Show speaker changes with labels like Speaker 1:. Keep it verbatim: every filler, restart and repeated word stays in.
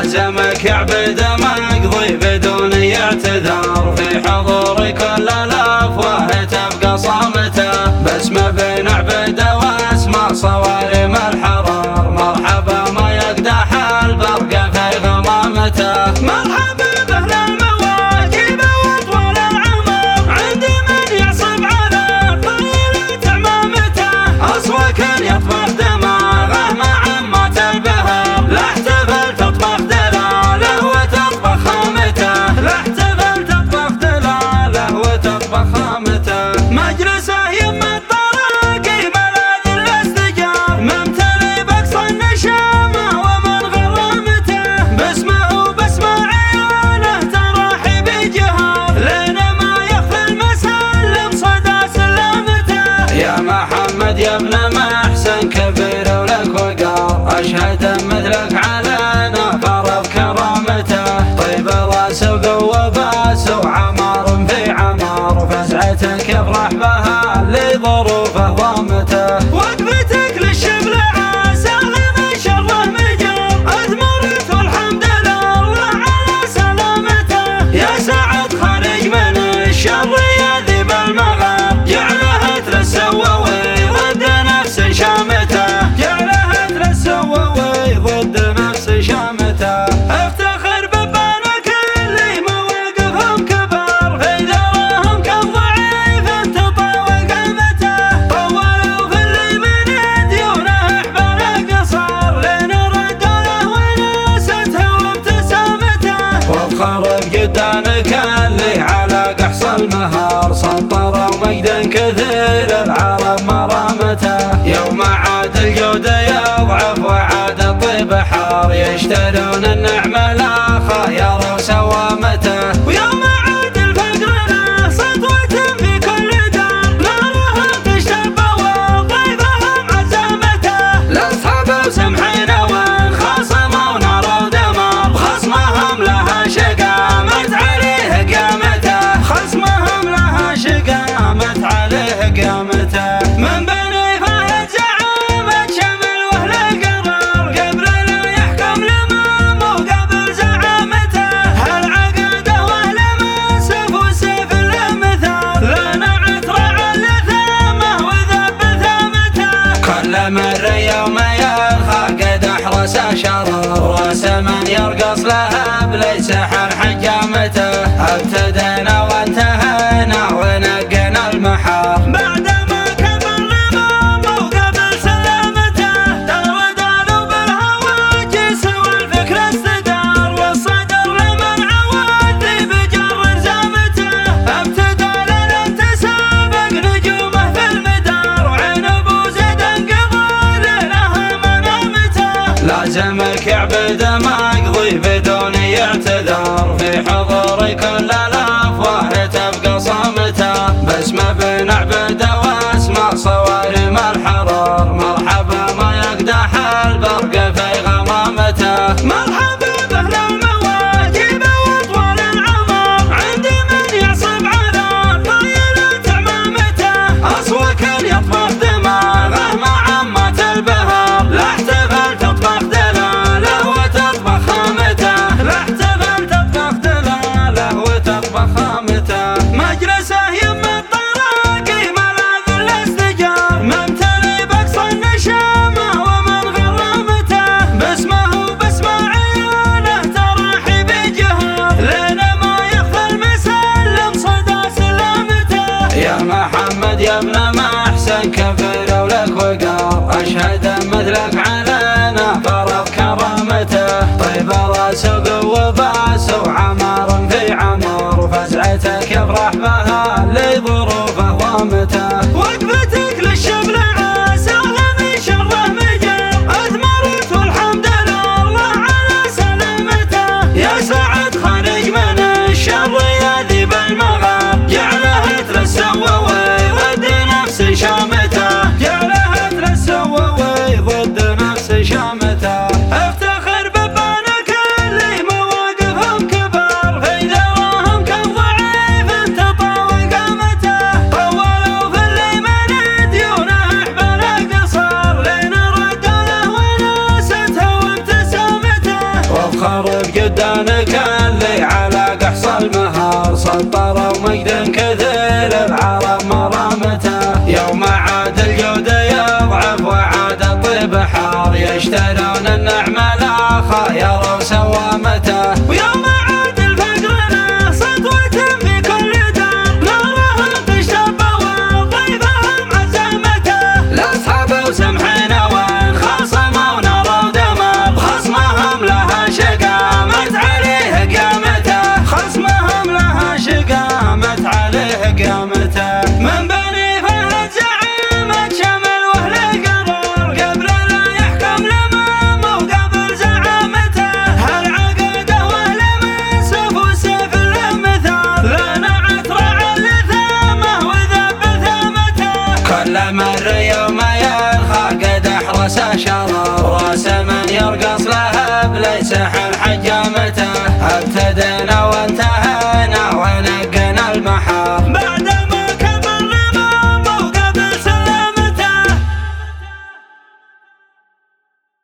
Speaker 1: لازمك يعبد مقضي بدون اعتذار، في حضور كل الافواه تبقى صامته، باسمه بنعبد واسمع صوارم الحرار، مرحبا ما يقدح البرق في غمامته، مرحبا باهل المواكب واطول العمر، عند من يعصب على طيلة عمامته، اصوك يطبخ دماغه مع عمات البهر، لا احتفل تطبخ دلاله وتطبخ خامته، لا احتفل تطبخ دلاله وتطبخ خامته، مجلسه يم الطراقي ملاذ الاستجار، ممتلئ بقصى النشامه ومن غرامته، باسمه وباسم عياله تراحي بجهار، لين ما يخفى المسلم صدى سلامته، يا محمد يا ابن محسن كبير ولك وقار، اشهد مثلك علينا فرض كرامته، طيب راس وقوه باس وعمار في عمار، فزعتك يفرح بها لظروفه ضامته، وقفتك للشبل عسى من شره مجار، اثمرت والحمد لله على سلامته، يا سعد خارج من الشر يذيب المغار، جعله تلسوى ضد نفس شامته، جعله تلسوى ضد نفس شامته، افتخر ببانك اللي مواقفهم كبار، في ذراهم كالضعيف تطاول قامته، طولوا في اللي من ديونه احبال قصار، لين ردوا له وناسته وابتسامته، وافخر بجدانك اللي على قحص المهار، سطر ومجد كثير العرب مرامته، يوم عاد الجود يضعف وعاد الطيب حار، يشترون النعمة لا خير وسوامته، ويوم عاد الفقر له سطوة في كل دار، نارهم تشتب وطيبهم عزامته، لاصحابه وسمحين وان خاصموا نار ودمار، خصمهم لها شقامت عليه قيامته، خصمهم لها شقامت عليه قيامته، من بني فهد زعامة شمل واهل القرار، قبل لا يحكم الامام وقبل زعامته، هالعقده واهل منصف والسيف له مثال، لنا عطر على ثامه وذب ثامته، كل مر يوم يرخى قد احرس شرر، راس من يرقص له ابليس حل حجامته، ابتدينا وانتهينا ونقينا المحار، بعدما كبر الامام وقبل سلامته، تودانوا بالهواجس والفكر استدار، والصدر لمن عوادي بجر زامته، ابتدى للانتسابق نجومه في المدار، وعين ابو زيد انقضى لها منامته، لازمك يعبد مقضي بدون اعتذار، في حضور كل الافواه تبقى صامته، باسمه بنعبد واسمع صوارم الحرار، مرحبا ما يقدح البرق في غمامته، مرحبا باهل المواكب واطول العمر، عند من يعصب على طيلة عمامته، اصوك يطبخ دماغه مع عمات البهر، لا احتفل تطبخ دلاله وتطبخ خامته، لا احتفل تطبخ دلاله وتطبخ خامته، مجلسه يم الطراقي ملاذ الاستجار، ممتلئ بقصى النشامه ومن غرامته، جدانك اللي على قحص المهار سطر ومجد كثير العرب مرامته يوم عاد الجود يضعف وعاد الطيب حار يشترون النعمة لا خير وسوامته ويوم عاد الفقر له سطوة في كل دار نارهم تشتب وضيفهم عزمته لاصحاب وسمحين وين خاصموا ونار ودمر خصمهم لها شقامت عليه قيامته خصمهم لها شقامت عليه قيامته من بني فهد زعيمة شمل واهل القرار قبل لا يحكم الامام وقبل زعامته هالعقيده والمنسف والسيف له مثال لنا عترع اللثامه وذب ثامته كل مر يوم يرخى قد احرس شرار راس من يرقص لهب ليس حل